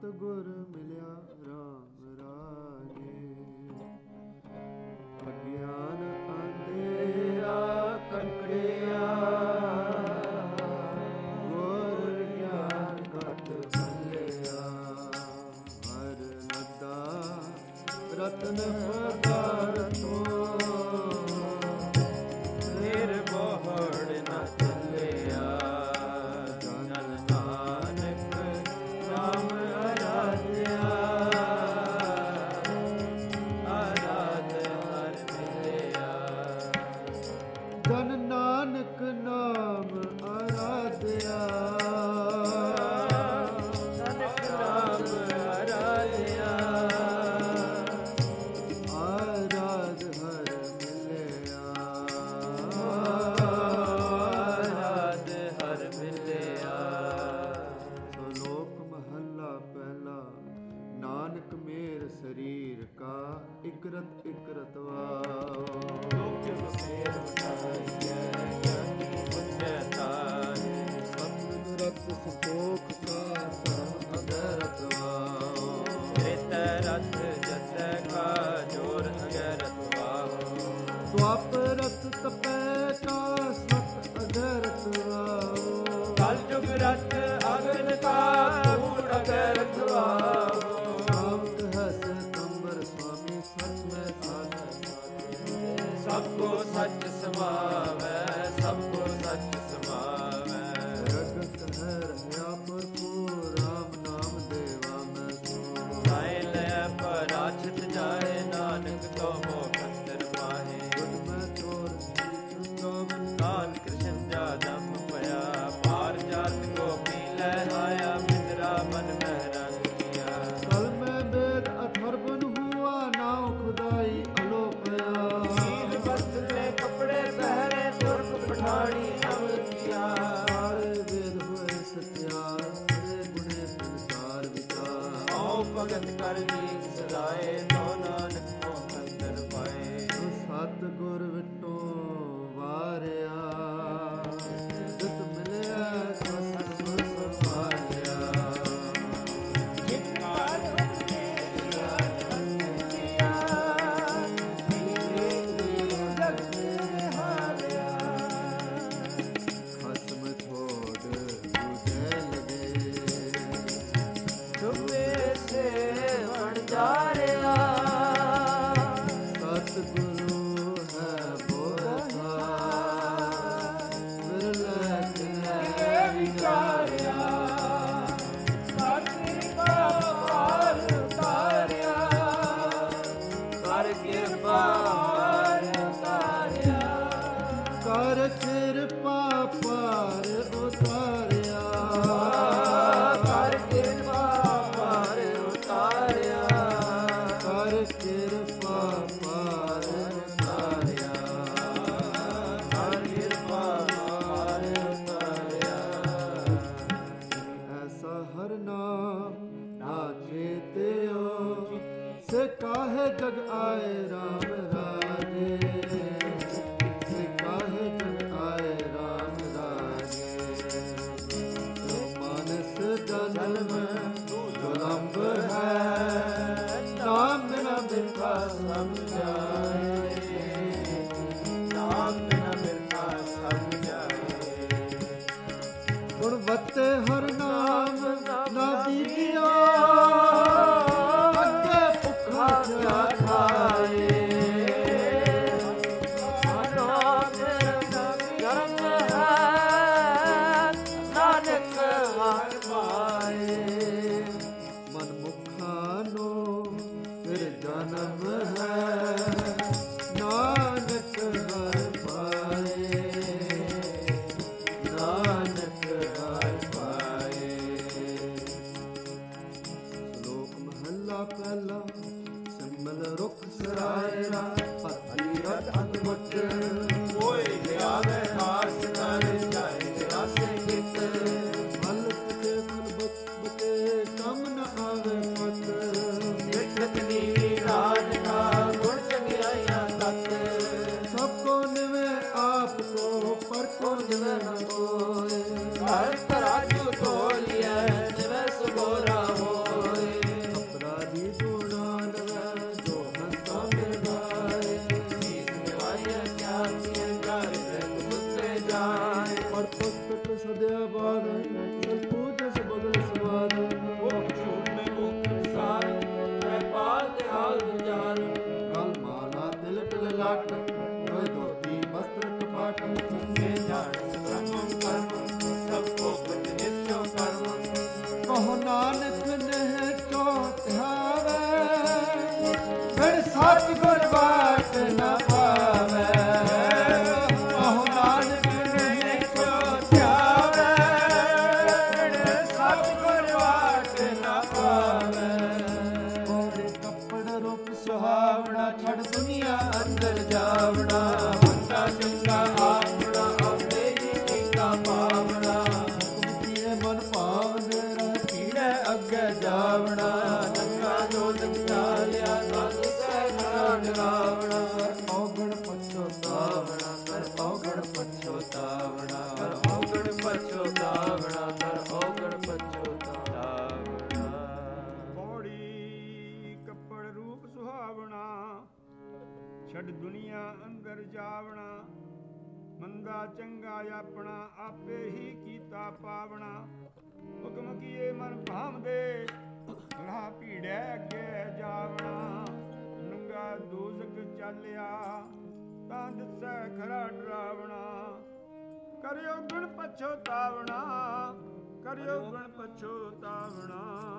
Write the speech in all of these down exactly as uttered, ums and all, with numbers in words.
ਸਤਿਗੁਰ ਮਿਲਿਆ ਰਾਮ ਰਾਜੇ। ਅਗਿਆਨ ਅੰਧੇਰਾ ਕੱਟਿਆ, ਗੁਰ ਗਿਆਨ ਘਟ ਭਲਿਆ। ਹਰ ਨਦਾ ਰਤਨ ਪਦਾਰਥੋ, ਫਿਰ ਬੋਹੜ ਨ ਚੱਲਿਆ। ਜਨ ਨਾਨਕ ਨਾਮ ਅਰਾਧਿਆ, ਅਰਾਧ ਹਰਿ ਮਿਲਿਆ। ਜਨ ਨਾਨਕ ਨਾਮ ਅਰਾਧਿਆ, ਨਾਨਕ ਨਾਮ ਅਰਾਧਿਆ। ਅਰਾਧ ਹਰਿ ਮਿਲਿਆ, ਅਰਾਧ ਹਰਿ ਮਿਲਿਆ। ਸ਼ਲੋਕ ਮਹੱਲਾ ਪਹਿਲਾ। ਨਾਨਕ ਮੇਰ ਸਰੀਰ ਕਾ ਇਕਰਤ ਇਕਰਤ ਵਾਓ। ਲੋਕ ਮੇਰ ਉਠਾਈਐ ਗਿਆਨੀ ਪੁੱਛੈ ਤਾਰੇ। ਸਤਿ ਰਤ ਸੰਤੋਖ ਕਾ ਸਰਬ ਅਗਰਤ ਵਾਓ। ਤ੍ਰਿਤ ਰਥ ਜਤੈ ਕਾ ਜੋਰ ਅਗਰਤ ਵਾਓ। ਦੁਆਪਰਤ ਤਪੈ ਕਾ ਸਤ ਅਗਰਤ ਵਾਓ। ਕਲ ਜੁਗ ਰਥ ਅਗਨ ਕਾ ਕੂੜ ਅਗਰਤ ਵਾਓ। ਆਪ ਹਸ ਕੰਬਰ ਸੁਆਮੀ ਸਚ ਮੈਂ ਸਾਧ। ਸਭ ਕੋ ਸੱਚ ਸਮਾਵੈ, ਸਭ ਕੋ ਸੱਚ ਸਮਾਵੈ। ਰਗਤ ਹੈ ਰਹਿਆ ਭਰਪੂਰ, ਰਾਮ ਨਾਮ ਦੇਵਾ ਮੈਂ ਸੋ। ਸਾਇ ਲੈ ਪਰਾਛਿਤ ਜਾਏ, ਨਾਨਕ ਤੋ ਮੋਹ ਖੰਦਰ ਪਾਹੇ। ਗੁਰ ਮੈਂ ਚੋਰ ਚੋਵਨ, ਕਾਲ ਕ੍ਰਿਸ਼ਨ ਜਾ ਦਮ ਪਿਆ। ਪਾਰ ਜਾਤ ਗੋਪੀ ਲੈ ਆਇਆ, ਮਿੰਦਰਾ ਮਨ ਮਹਿ ਰੰਗ ਕੀਆ। ਕਲ ਮੈਂ ਬੇਦ ਅਥਰਬਨ ਹੁਆ, ਨਾਉ ਖੁਦਾਈ ਅਲੋਪਿਆ। ਨੀਲ ਵਸਤਰ ਤੇ ਕੱਪੜੇ ਪਹਿਰੇ, ਤੁਰਕ ਪਠਾਣੀ ਅਮਲ ਕੀਆ। ਸਾਰੇ ਵੇਦ ਹੋਏ ਸਤਿਆਰ, ਤੇਰੇ ਗੁਣੇ ਸੰਸਾਰ ਵਿਚਾਰ। ਆਓ ਭਗਤ ਕਰ ਲੀਨ ਸਦਾਏ, ਤੋ ਨਾਨਕ ਕੋ ਖੰਦਰ ਪਾਏ। ਸਤਿਗੁਰ ਵਿਟੋ ਵਾਰਿਆ, ਜਿਤ ਮਿਲਿਆ ਸਤਿਗੁਰ ਸਵਾਰਿਆ। ਜਿਤ ਪਾਰ ਹੋਇਆ ਅੰਤਿਆ, ਜਗ ਹਾਰਿਆ। ਖਸਮ ਛੋੜ ਦੂਜੇ ਲਗੇ, ਤੁਮੇ ਸੇ ਵਣ ਜਾਰਿਆ। ਸਤਿਗੁਰੂ ਹੈ ਬੋਧਾ, ਵਿਰਲੇ ਕਿਨੈ ਵਿਚਾਰਿਆ। ਸਾਡੀ ਪਾਰ ਉਤਾਰਿਆ, ਕਰ ਕਿਰਪਾ ਪਾਰ ਉਤਾਰਿਆ। ਕਰ ਕਿਰਪਾ ਪਾਰ ਉਤਾਰਿਆ, ਕਰ ਕਿਰਪਾ ਪਾਰ ਉਤਾਰਿਆ। ਕਰ ਕਿਰਪਾ ਪਾਰ ਉਤਾਰਿਆ, ਕਰ ਕਿਰਪਾ ਪਾਰ ਉਤਾਰਿਆ। ਐਸਾ ਹਰ ਨਾਮ ਨਾ ਚੇਤਿਓ, ਸੇ ਕਾਹੇ ਜਗ ਆਏ ਰਾਮ ਰਾਜੇ। ਸੇ ਕਾਹੇ ਜਗ ਆਏ ਰਾਮ ਰਾਜੇ। ਜੋ ਮਾਨਸ ਜਨਮ ਦੁਲੰਭ ਹੈ, ਨਾਮ ਬਿਨਾ ਬਿਰਥਾ ਸਮਝਾਏ। ਨਾਮ ਬਿਨਾ ਬਿਰਥਾ ਸਮਝਾਏ। ਗੁਣਵੱਤੇ ਹਰ ਨਾਮ ਨਾ ਦੀਜਿਓ, ਅੱਗੇ ਭੁੱਖਾ ਕਿਆ ਖਾਏ। ਨਾਮ ਕਰਮ ਹੈ, ਨਾਨਕ ਹਰ ਪਾਏ। ਮਨ ਮੁਖਾਂ ਨੂੰ ਫਿਰ ਜਨਮ ਹੈ, ਨਾਨਕ ਹਰ ਪਾਏ। ਨਾਨਕ ਹਰ ਪਾਏ। ਸ਼ਲੋਕ ਮਹੱਲਾ ਪਹਿਲਾ। ਸਿੰਮਲ ਰੁੱਖ ਸਰਾਇਰਾ, ਪੱਤੀ ਰਤ ਅਨਮੁੱਚ। ਕੋਈ ਲਿਆਵੇ ਹਾਸ ਕਰ ਜਾਏ, ਰਾਸੇ ਕਿਤ। ਮਲ ਤੇ ਫਲ ਬਤ ਬਤੇ, ਕੰਮ ਨ ਆਵੇ ਪਤ। ਨਿਠਤ ਨੀਵੀ ਰਾਜ ਕਾ, ਗੁਣ ਚੰਗਿਆਈਆਂ ਤਤ। ਸਭ ਕੋ ਨਿਵੇ ਆਪ ਕੋ, ਪਰ ਕੋ ਨਿਵੇ ਨ ਕੋਇ। ਹਰ ਤਰਾਜੂ ਤੋਲਿਐ, ਨਿਵੇ ਸੁਗੋਰਾ ਹੋਇ। ਸਤਿਗੁਰ ਬਾਟ ਨਾ ਪਾਵੈ, ਕਹੋ ਨਾਨਕ ਨਹੀਂ ਕੋ ਧਿਆਵੈ, ਸਤਿਗੁਰ ਬਾਟ ਨਾ ਪਾਵੈ। ਕੋੜੇ ਕੱਪੜ ਰੂਪ ਸੁਹਾਵਣਾ, ਛੱਡ ਦੁਨੀਆ ਅੰਦਰ ਜਾਵਣਾ, ਮੰਦਾ ਚੰਗਾ ਆਪਣਾ ਆਪੇ ਹੀ ਕੀਤਾ ਪਾਵਣਾ। ਹੁਕਮ ਕੀਏ ਮਨ ਭਾਵਦੇ ਰਹਿ ਪੀੜੈ ਅੱਗੇ ਜਾਵਣਾ, ਨੰਗਾ ਜੋ ਚਾਲਿਆ ਤਨ ਸਹਿ ਖੜਾ ਡਰਾਵਣਾ। ਕਰ ਔਗਣ ਪਛੋਤਾਵਣਾ, ਕਰ ਔਗਣ ਪਛੋਤਾਵਣਾ, ਕਰ ਔਗਣ ਪਛੋਤਾਵਣਾ, ਕਰ ਔਗਣ ਪਛੋਤਾਵਣਾ। ਪੌੜੀ ਕੱਪੜ ਰੂਪ ਸੁਹਾਵਣਾ, ਛੱਡ ਦੁਨੀਆ ਅੰਦਰ ਜਾਵਣਾ, ਮੰਦਾ ਚੰਗਾ ਆਪਣਾ ਆਪੇ ਹੀ ਕੀਤਾ ਪਾਵਣਾ। ਹੁਕਮ ਕੀਏ ਮਨ ਭਾਵਦੇ ਰਾਹ ਭੀੜੈ ਅੱਗੇ ਜਾਵਣਾ, ਨੰਗਾ ਦੋਜ਼ਖ ਚਾਲਿਆ ਤਾਂ ਦਿਸੈ ਖਰਾ ਡਰਾਵਣਾ। ਕਰਿਓ ਗੁਣ ਪਛੋਤਾਵਣਾ, ਕਰਿਓ ਗੁਣ ਪਛੋਤਾਵਣਾ।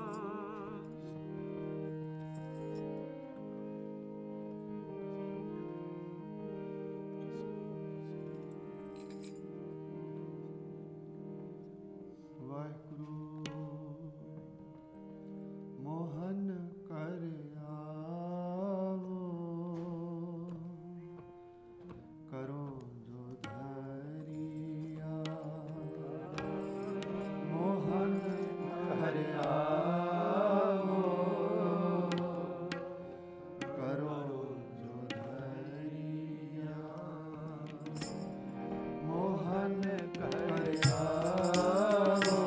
ਮੋਹਨ ਕਰ ਆਵੋ, ਕਰੋ ਜੋ ਧਰਿਆ। ਮੋਹਨ ਕਰ ਆਵੋ, ਕਰੋ ਜੋ ਧਰਿਆ। ਮੋਹਨ ਕਰ ਆਵੋ,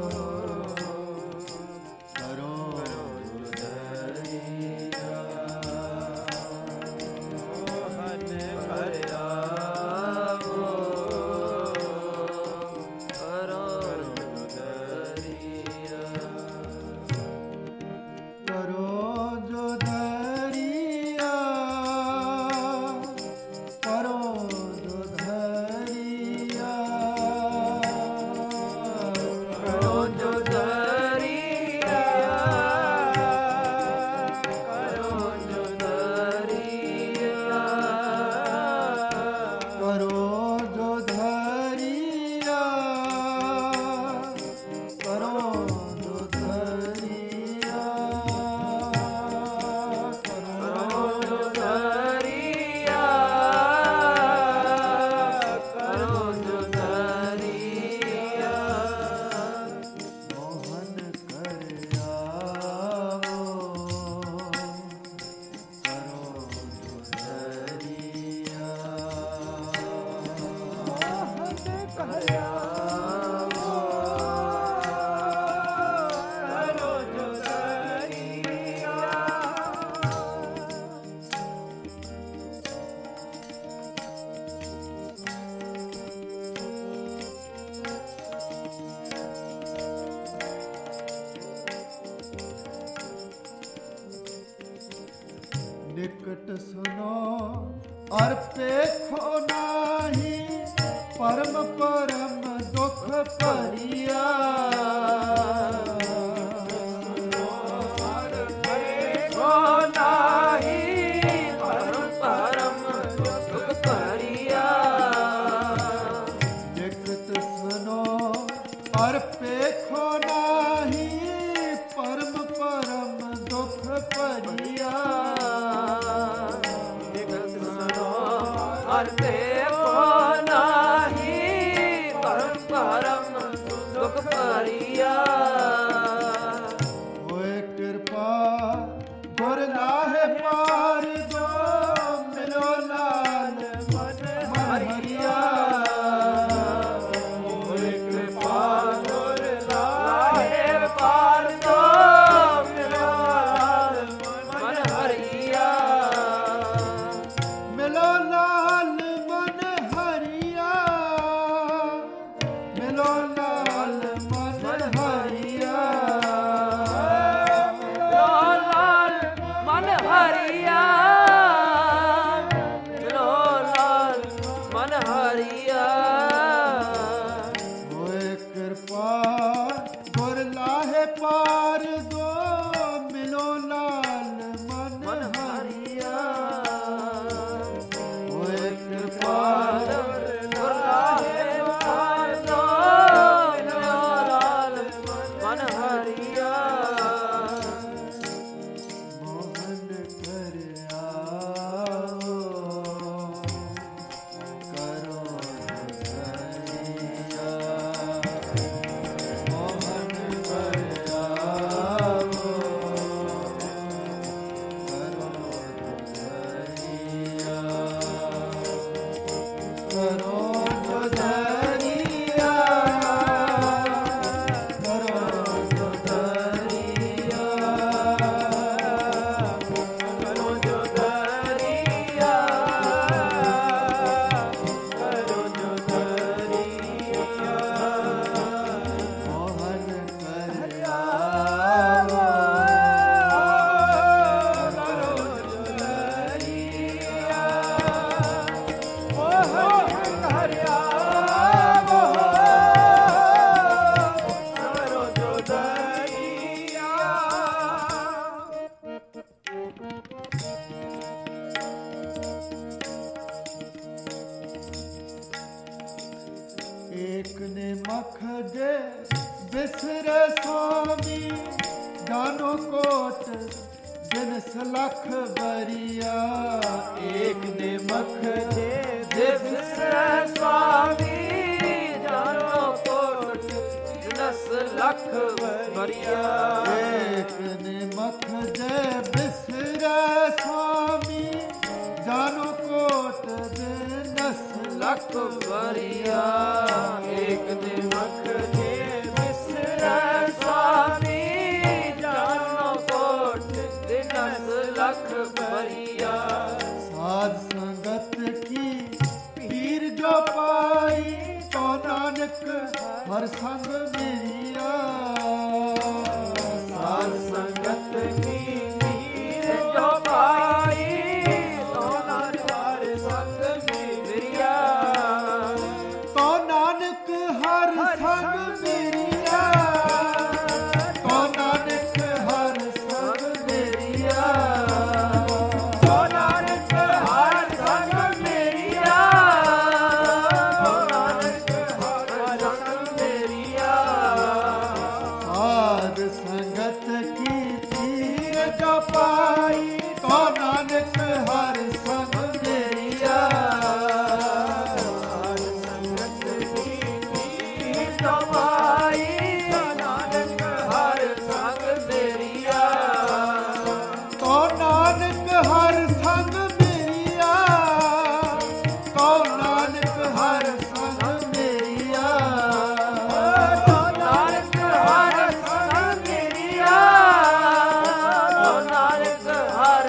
ਨਿਕਟ ਸੁਨੋ ਅਰ ਪੇਖੋ ਨਾਹੀ, ਪਰਮ ਪਰਮ ਦੁਖ ਭਰੀਆ। ਅਰ ਪੇਖੋ ਨਾਹੀ, ਪਰਮ ਪਰਮ ਦੁਖ ਭਰੀਆ। ਨਿਕਟ ਸੁਨੋ ਅਰ ਪੇਖੋ ਨਾਹੀ, ਪਰਮ ਪਰਮ ਦੁਖ ਭਰੀਆ। ਹਰ ਦੇਖੋ ਨਾਹੀ, ਪਰਮ ਪਰਮ ਦੁਖ ਭਰੀਆ। ਹੋਏ ਕਿਰਪਾ ਗੁਰ ਨਾਹਿ ਪਾਰ ਜੋ, ਮਿਲੋ ਲਾਲ ਮਨ ਹਰੀਆ। ਹੋਏ ਕਿਰਪਾ ਗੁਰ ਨਾਹਿ ਪਾਰ ਜੋ, ਮਿਲੋ ਲਾਲ ਮਨ ਹਰੀਆ। ਮਿਲੋ ਲਾਲ ਮਨ ਹਰੀਆ, ਮਿਲੋ ਲਾਲ ਮਨ ਹਰੀਆ। ਮਿਲੋ ਲਾਲ ਮਨ ਹਰੀਆ। ਬਿਸਰੇ ਸੁਆਮੀ ਜਾਨੋ ਕੋਟ ਜਿਨਸ ਲਖ ਬਰੀਆ ਏਕ ਦੇ ਮਖ ਜੇ ਬਿਸਰੇ ਸੁਆਮੀ ਜਾਨੋ ਕੋਟ ਜਿਨਸ ਲਖ ਬਰੀਆ ਏਕ ਨੇ ਮਖ ਜੇ ਬਿਸਰੇ ਸੁਆਮੀ ਜਾਨੋ ਕੋਟ ਜਿਨਸ ਲਖ ਬਰੀਆ ਏਕ ਦੇ ਮਖ ਜੇ ਬਿਸਰੇ ਸੁਆਮੀ ਜਾਨੋ ਕੋਟ ਜਿਨਸ ਲਖ ਬਰੀਆ ਸਾਧ ਸੰਗਤ ਕੀ ਪੀਰ ਜੋ ਪਾਈ ਤੋ ਨਾਨਕ ਹਰ ਸੰਗ ਮੇਰੀਆ ਸਾਧ ਸੰਗਤ ਕੀ ਪੀਰ ਜੋ ਪਾਈ ਤੋ ਨਾਨਕ ਹਰ ਸੰਗ ਮੇਰੀਆ ਤੋ ਨਾਨਕ ਹਰ ਸੰਗ ਮੇਰੀਆ ਤੋ ਨਾਨਕ ਹਰ ਸੰਗ ਮੇਰੀਆ ਤੋ ਨਾਨਕ ਹਰ ਸੰਗ ਮੇਰੀਆ ਤੋ ਨਾਨਕ ਹਰ ਸੰਗ ਮੇਰੀਆ ਸਾਧ ਸੰਗਤ ਕੀ ਪੀਰ ਜੋ ਪਾਈ ਤੋ ਨਾਨਕ ਹਰ ਸੰਗ ਮੇਰੀਆ ਸਾਧ ਸੰਗਤ ਕੀ ਪੀਰ ਜੋ ਪਾਈ ਤੋ ਨਾਨਕ ਹਰ ਸੰਗ ਮੇਰੀਆ ਤੋ ਨਾਨਕ ਹਰ ਸੰਗ ਮੇਰੀਆ ਤੋ ਨਾਨਕ ਹਰ ਸੰਗ ਮੇਰੀਆ ਤੋ ਨਾਨਕ ਹਰ ਸੰਗ ਮੇਰੀਆ ਤੋ ਨਾਨਕ ਹਰ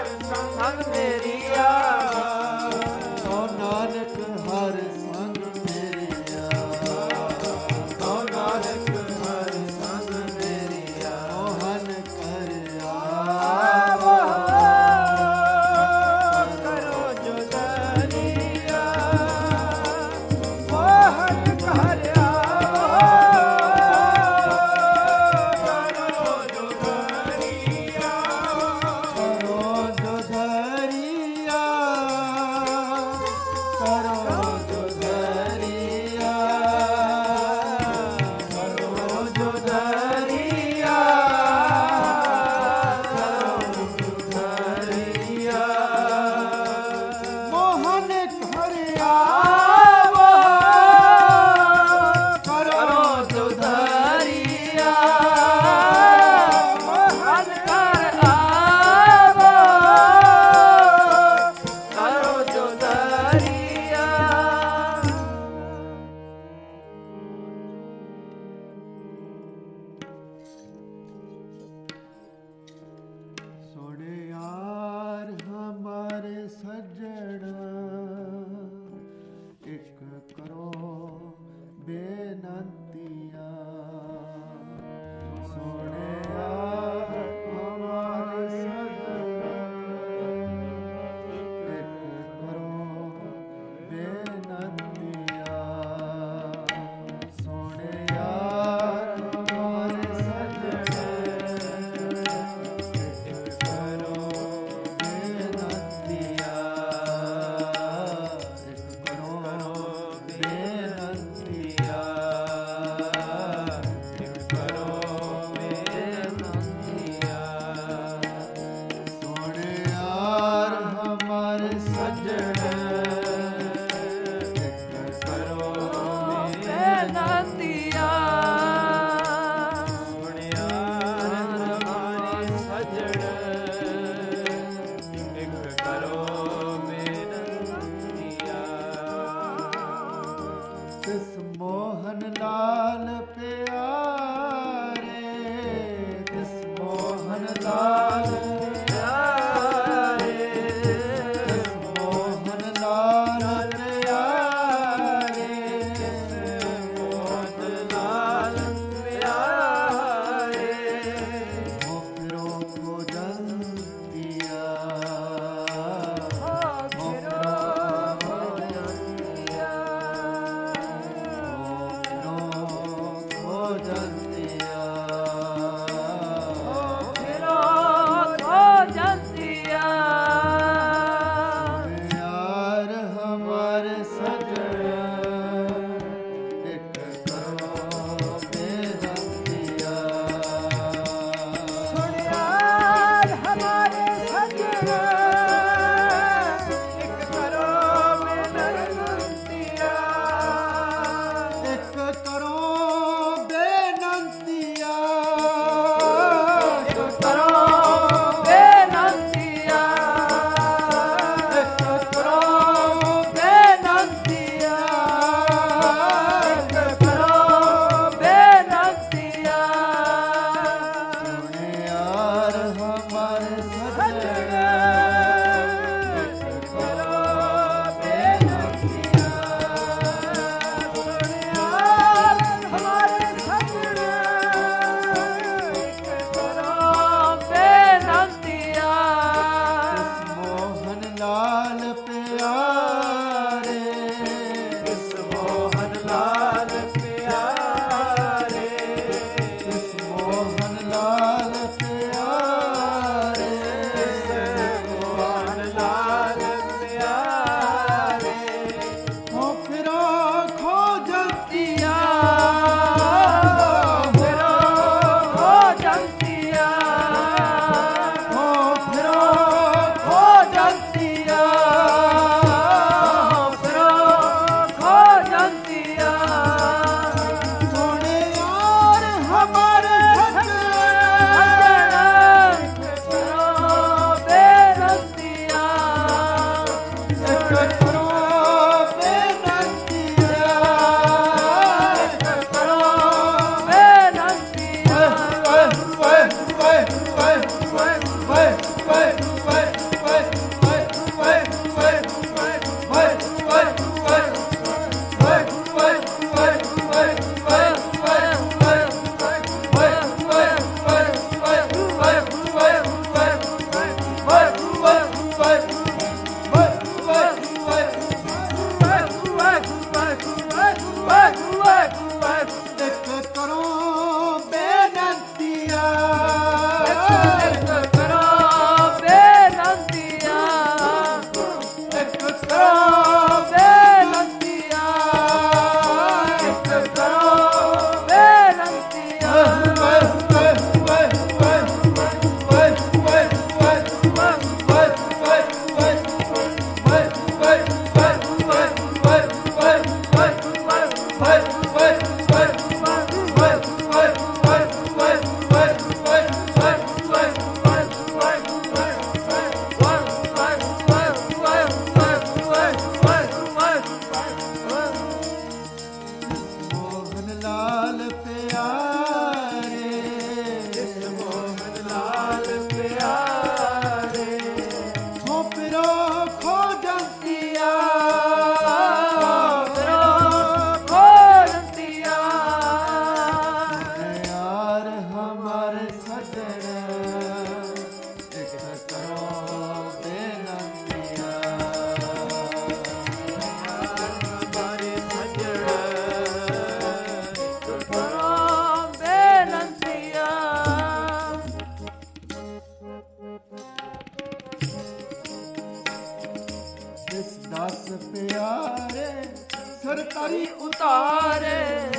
ਧਰੀ ਉਤਾਰੇ,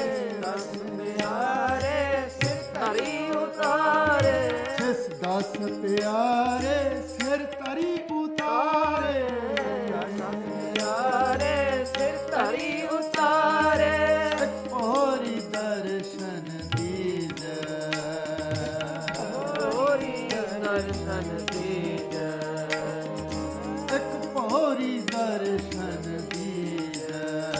ਦਸ ਪਿਆਰੇ ਸਿਰ ਧਰੀ ਉਤਾਰੇ, ਜਿਸ ਦਸ ਪਿਆਰੇ ਸਿਰ ਧਰੀ ਉਤਾਰੇ, ਦਸ ਪਿਆਰੇ ਸਿਰ ਧਰੀ ਉਤਾਰੇ, ਹੋਰੀ ਦਰਸ਼ਨ ਦੀਜੈ, ਹੋਰੀ ਦਰਸ਼ਨ ਦੀਜੈ, ਇੱਕ ਹੋਰੀ ਦਰਸ਼ਨ ਦੀਜੈ,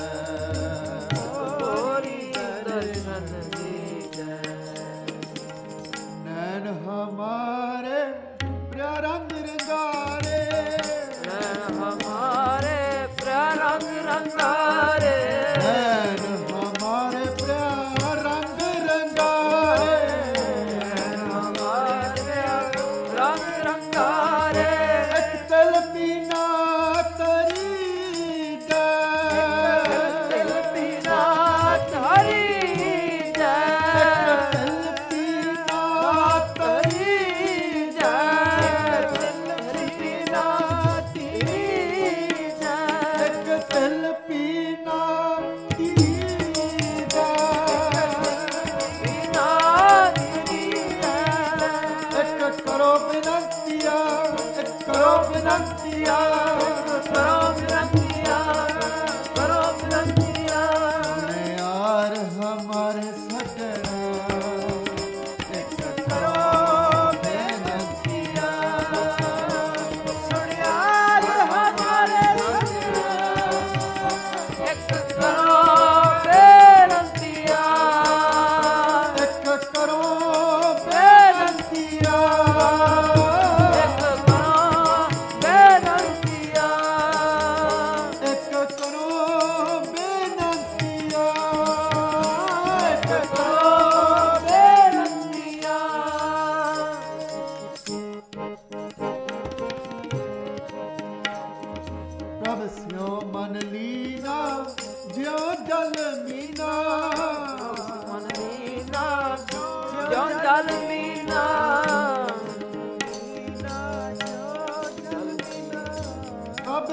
ਹੋਰੀ ਦਰਸ਼ਨ ਦੀਜੈ, ਨੈਣ ਹਮਾਰੇ ਪ੍ਰਿਆ ਰੰਗ ਰੰਗਾਰੇ, ਨੈਣ ਹਮਾਰੇ ਪ੍ਰਿਆ ਰੰਗ ਰੰਗਾਰੇ, ਨੈਣ ਹਮਾਰੇ ਪ੍ਰਿਆ ਰੰਗ ਰੰਗਾਰੇ, ਨੈਣ ਹਮਾਰੇ ਰੰਗ ਰੰਗਾਰੇ, ਇੱਕ ਤਲ ਪੀਨਾ ਤਰੀ ਦਾ, ਦਿਲ ਪੀਨਾ ਧਰੀ ਜੈ, ਤਲ ਪੀਨਾ ਤਰੀ ਜੈ, ਦਿਲ ਪੀਨਾ ਧਰੀ ਜੈ, ਇੱਕ ਤਲ ਪੀਨਾ ਤਰੀ ਦਾ, ਪੀਨਾ ਧਰੀ ਜੈ, ਇੱਕ ਕਰੋ ਬੇਨੰਤੀਆ, ਇੱਕ ਕਰੋ ਬੇਨੰਤੀਆ, ਕਰੋ ਬਿਨੰਤੀਆ, ਕਰੋ ਬਿਨੰਤੀਆ, ਯਾਰ ਹਮਾਰੇ ਸਜਣਾ, ਇੱਕ ਕਰੋ ਬੇਨੰਤੀਆ, ਸੁਣਿਆਰ ਹਮਾਰੇ ਇੱਕ ਕਰੋ ਬੇਨੰਤੀਆ, ਇੱਕ ਕਰੋ ਬੇਨੰਤੀਆ, ਇੱਕ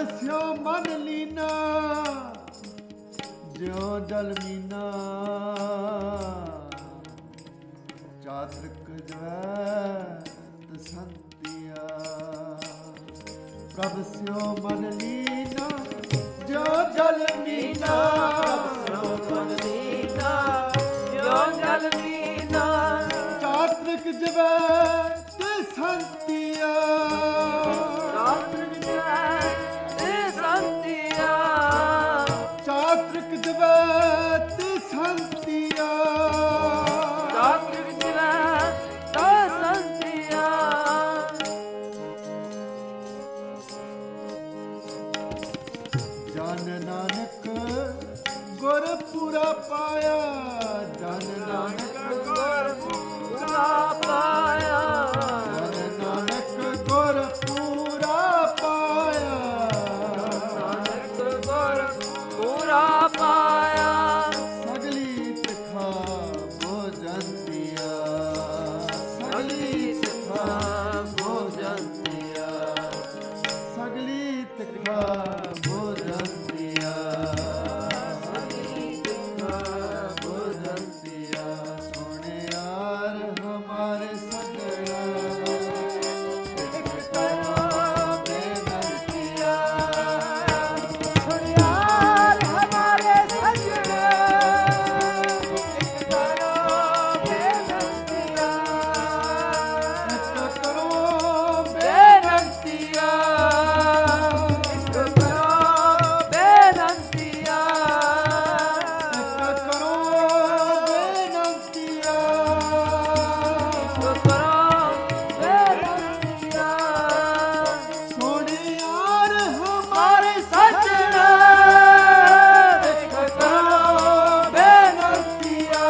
ਸਿਓ ਮਨ ਲੀਨਾ ਜਿਉ ਜਲ ਮੀਨਾ ਚਾਤ੍ਰਿਕ ਜਵੈ ਤਸੰਤਿਆ ਪ੍ਰਭ ਸਿਓ ਮਨ ਲੀਨਾ ਜਿਉ ਜਲ ਮੀਨਾ ਸਿਓ ਮਨ ਲੀਨਾ ਜਿਉ ਜਲ ਮੀਨਾ ਚਾਤ੍ਰਿਕ ਜਵੈ ਤਸੰਤਿਆ ਚਾਤ੍ਰਿਕ ਜਵੈ ਤਸੰਤਿਆ ਚਾਤ੍ਰਿਕ ਜਵੈ ਤਸੰਤਿਆ ਚਾਤ੍ਰਿਕ ਜਵੈ ਤਸੰਤਿਆ ਜਨ ਨਾਨਕ ਗੁਰ ਪੂਰਾ ਪਾਇਆ ਜਨ ਨਾਨਕ ਗੁਰ ਪੂਰਾ ਪਾਇਆ ਜਨ ਨਾਨਕ ਗੁਰ ਪੂਰਾ ਪਾਇਆ ਨਾਨਕ ਗੁਰ ਪੂਰਾ ਪਾਇਆ ਸਗਲੀ ਤਿਖਾ ਭੋਜਨ ਦਿਆ ਸਗਲੀ ਤਿਖਾ ਭੋਜਨ ਦਿਆ ਸਗਲੀ ਤਿਖਾ ਭੋਜਨ ਦਿਆ ਸਗਲੀ ਤਿਖਾ ਭੋਜਨ ਦਿਆ ਸੋਹਣਿਆਰ ਹਮਾਰੇ ਸਗੜਾ ਇੱਕ ਕਰੋ ਬੇਨੰਤੀਆ ਸੁਨਿਆਰ ਹਮਾਰੇ ਸਜਣਾ ਇੱਕ ਕਰੋ ਬੇਨੰਤੀਆ ਇੱਕ ਕਰੋ ਬੇਨੰਤੀਆ ਇੱਕ ਕਰੋ ਬੇਨੰਤੀਆ ਇੱਕ ਕਰੋ ਬੇਨੰਤੀਆ ਇੱਕ ਕਰੋ ਬੇਨੰਤੀਆ ਸੋਹਣਿਆਰ ਹਮਾਰੇ ਸਜਣਾ ਇੱਕ ਕਰੋ ਬੇਨੰਤੀਆ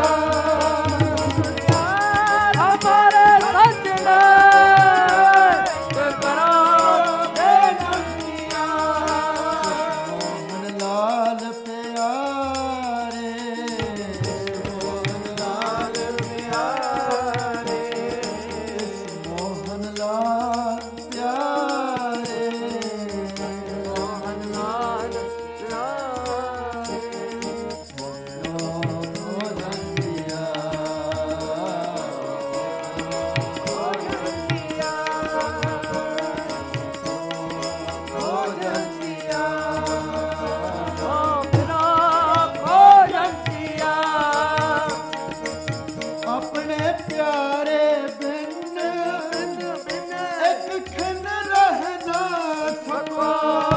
ਹਮਾਰੇ ਸਜਣਾ ਇੱਕ ਕਰੋ ਬੇਨੰਤੀਆ ਮੋਹਨ ਲਾਲ ਪਿਆਰੇ ਮੋਹਨ ਲਾਲ ਪਿਆਰੇ ਮੋਹਨ ਲਾਲ ਪਿਆਰੇ ਮੋਹਨ ਲਾਲ ਭੋਜਨ ਦਿਆ ਭੋਜਨ ਦਿਆ ਆਪਣੇ ਪਿਆਰੇ ਬਿਨ ਇੱਕ ਖਿਨ ਰਹਿ ਨਾ ਸਕੋ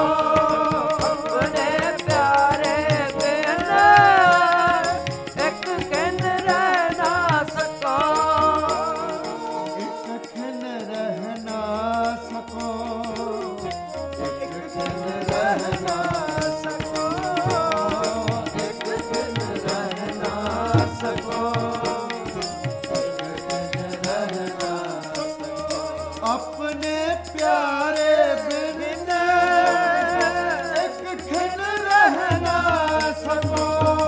ਆਪਣੇ ਪਿਆਰੇ ਬਿਨ ਇੱਕ ਕਿਨ ਰਹਿ ਨਾ ਸਕੋ ਇੱਕ ਖਿਨ ਰਹਿ ਨਾ ਸਕੋ ਇੱਕ ਖਿਨ ਰਹਿ ਨਾ ਸਕੋ ਇੱਕ ਖਿਨ ਰਹਿ ਨਾ ਸਕੋ ਆਪਣੇ ਪਿਆਰੇ ਬਿਨ ਇੱਕ ਖਿਨ ਰਹਿ ਨਾ ਸਕੋ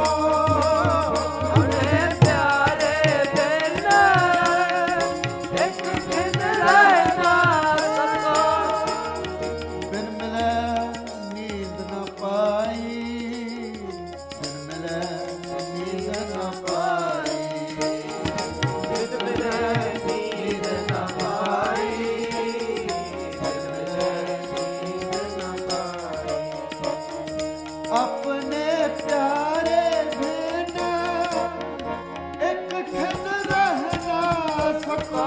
ਆਪਣੇ ਪਿਆਰੇ ਬਿਨ ਇੱਕ ਕਿਨ ਰਹਿ ਨਾ ਸਕੋ ਬਿਨ ਮਿਲੇ ਨੀਂਦ ਨਾ ਪਾਈ ਬਿਨ ਮਿਲੇ ਨੀਂਦ ਨਾ ਪਾਈ ਬਿਨ ਮਿਲੇ ਨੀਂਦ ਨਾ ਪਾਈ ਬਿਨ ਮਿਲੇ ਨੀਂਦ ਨਾ ਪਾਈ ਆਪਣੇ ਪਿਆਰੇ ਬਿਨ ਇੱਕ ਖਿਨ ਰਹਿ ਨਾ ਸਕੋ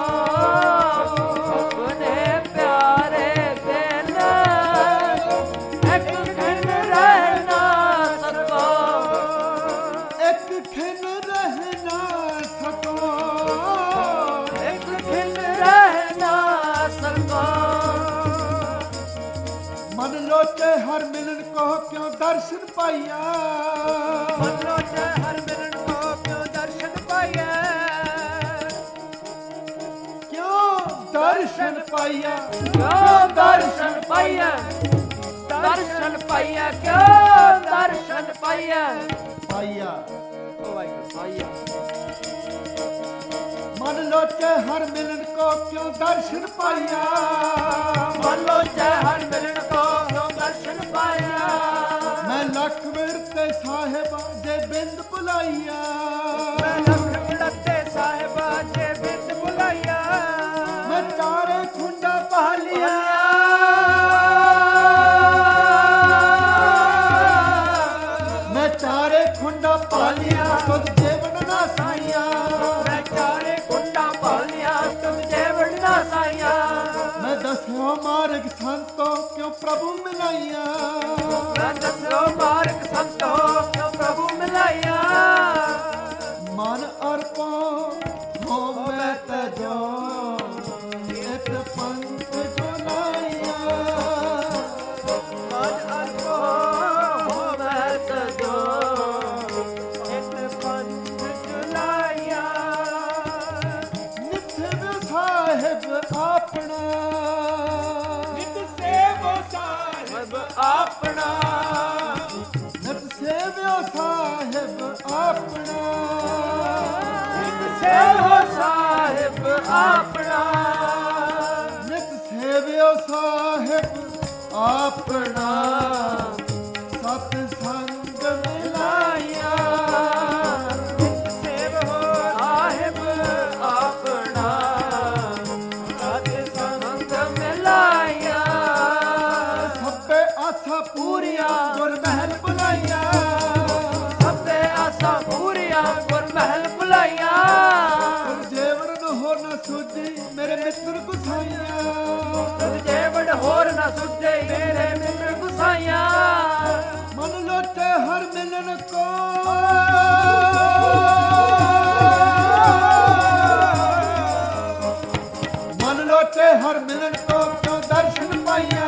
ਆਪਣੇ ਪਿਆਰੇ ਬਿਨ ਇੱਕ ਕਿਨ ਰਹਿ ਨਾ ਸਕੋ ਇੱਕ ਖਿਨ ਰਹਿ ਨਾ ਸਕੋ ਇੱਕ ਖਿਨ ਰਹਿ ਨਾ ਸਕੋ ਮਨ ਲੋਚੇ ਹਰ ਮਿਲਨ ਕੋ ਕਿਉ ਦਰਸ਼ਨ ਪਾਈਆ ਮਨ ਲੋਚੇ ਹਰ ਮਿਲਨ ਕੋ ਕਿਉ ਦਰਸ਼ਨ ਪਾਈਐ ਕਿਉਂ ਦਰਸ਼ਨ ਪਾਈਆ ਕਿਉ ਦਰਸ਼ਨ ਪਾਈਐ ਦਰਸ਼ਨ ਪਾਈਐ ਕਿਉ ਦਰਸ਼ਨ ਪਾਈਐ ਪਾਈਆ ਓ ਵਾਹਿਗੁਰੂ ਪਾਈਐ ਮਨ ਲੋਚੇ ਹਰ ਮਿਲਨ ਕੋ ਕਿਉ ਦਰਸ਼ਨ ਪਾਈਆ ਮਨ ਲੋਚੇ ਹਰ ਮਿਲਨ ਕੋ ਕਿਉ ਦਰਸ਼ਨ ਮਾਰਗ ਸੰਤੋ ਕਿਉ ਪ੍ਰਭੂ ਮਿਲਾਈਆਂ ਮੈਂ ਦੱਸੋ ਮਾਰਗ ਸੰਤੋ ਕਿਉ ਪ੍ਰਭੂ ਮਿਲਾਈਆਂ ਮਨ ਅਰਪਾ ਹੋ ਮੈਂ ਤਜੋ ਇਤ ਪੰਥ ਜੁਲਾਈਆਂ ਮਨ ਅਰਪਾ ਹੋ ਮੈਂ ਤਜੋ ਇਤ ਪੰਥ ਜੁਲਾਈਆਂ ਨਿਤ ਸਾਹਿਬ ਆਪਣਾ ਨਿਤ ਸੇਵੋ ਸਾਹਿਬ ਆਪਣਾ ਨਿਤ ਸੇਵਿਓ ਸਾਹਿਬ ਆਪਣਾ ਸੇਵੋ ਸਾਹਿਬ ਆਪਣਾ ਨਿਤ ਸੇਵਿਓ ਸਾਹਿਬ ਆਪਣਾ ਸਤ ਸੰਗ ਮਿਲਾਈਆਂ ਸੇਵੋ ਸਾਹਿਬ ਆਪਣਾ ਸਤ ਸੰਗ ਮਿਲਾਇਆ ਸਭੇ ਆਸਾ ਪੂਰੀਆਂ ਗੁਰ ਮਹਿਲ ਬੁਲਾਈਆਂ ਸਭੇ ਆਸਾਂ ਪੂਰੀਆਂ ਗੁਰ ਮਹਿਲ ਬੁਲਾਈਆਂ ਜੇਵਨ ਨੂੰ ਹੋਰ ਨਾ ਸੂਝੀ ਮੇਰੇ ਮਿੱਤਰ ਗੁਸਾਈਆਂ ਤੁਝ ਜੇਵੜ ਹੋਰ ਨਾ ਸੁਝੇ ਮੇਰੇ ਮਿੱਤਰ ਗੁਸਾਈਆਂ ਮਨ ਲੋਟੇ ਹਰ ਮਿਲਨ ਕੋ ਮਨ ਲੋਟੇ ਹਰ ਮਿਲਨ ਕੋ ਕਿਉ ਦਰਸ਼ਨ ਪਾਈਆਂ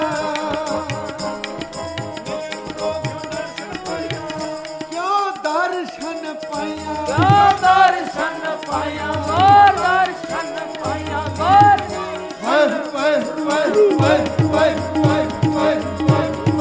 ਕਿਉ ਦਰਸ਼ਨ ਪਾਈਆਂ ਕਾ ਦਰਸ਼ਨ ਪਾਇਆ ਗੌਰ ਦਰਸ਼ਨ ਪਾਇਆ ਗੌਰ ਵਾਹਿ ਵਾਹਿ ਵਾਹਿ ਵਾਹਿ ਵਾਹਿ ਵਾਹਿ ਵਾਹਿ